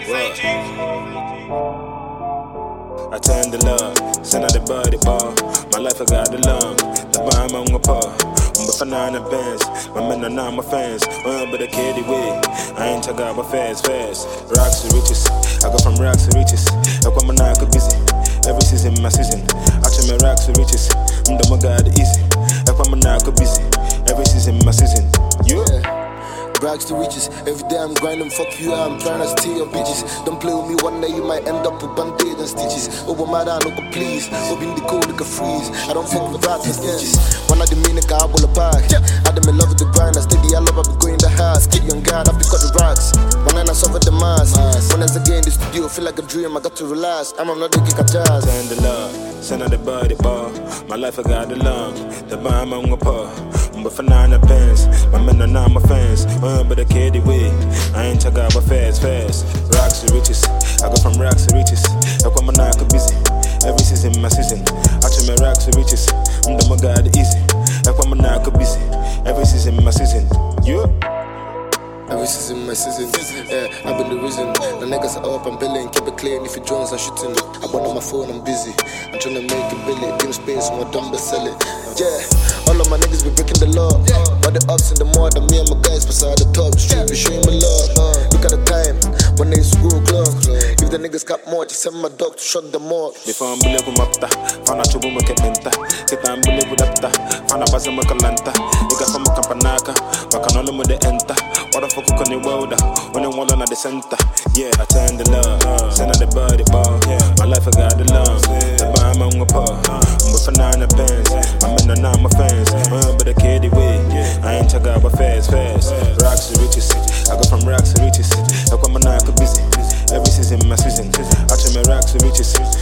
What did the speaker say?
I turn the love, send out the body ball. My life I got the love, the bomb on my paw. But for nine bands, my men are not my fans. But the kid way, I ain't talking about fast. Rocks to riches, I go from rocks to riches. I come on, I could busy. Every season, my season. I turn my rocks to riches. I'm the God easy. I come on, I could busy. Every season, my season. Yeah. Rags to riches, every day I'm grinding, fuck you, I'm trying to steal your bitches. Don't play with me, one day you might end up with band-aid and stitches. Over my down, look please, over in the cold, look freeze. I don't fuck with rats and stitches. One of the mean, I will a bag. I don't love with the grind, I steady, I love, I be going the house. Get young guy, I be cut the rocks. One night I suffer the mass. When I again in the studio, feel like a dream, I got to relax. I'm not the kick of jazz. Send the love, send out the body ball. My life I got the love, the bomb on my paw. But for nine pence, my men are not my fans. But the kid way, I ain't talking about fast. Rocks to riches, I go from rocks to riches. I come on, I could busy. Every season, my season. I turn my rocks to riches. I'm the God easy. I come on, I could busy. Every season, my season. You? Every season, my season. Yeah, I've been the reason. The niggas are up, I'm billing. Keep it clean if you Jones, I'm shooting. I bought on my phone, I'm busy. I'm trying to make it billy. Give me space, more dumb, but sell it. Yeah, all of my niggas be breaking the law. All the ups and the more than me and my guys beside the top. Street, we showing my love. Look at the time, when they screw clock. If the niggas got more, just send my dog to shut them off. Before I'm billy with mapta, Fana chubu mo kepenta. Kita I'm billy with apta, Fana baza mo kalanta. Nigga from mo kampanaka, Bakanolo mo de enta. What the fuck on the world, when I'm all on the center. Yeah, I turn the love, send out the body ball. My life I got the love, the bomb on my paw. But for nine pence, my men are not my fans. But the kid way, I ain't talking about fast. Rocks to riches, I go from rocks to riches. I come on, I could busy. Every season, my season. I turn my rocks to riches.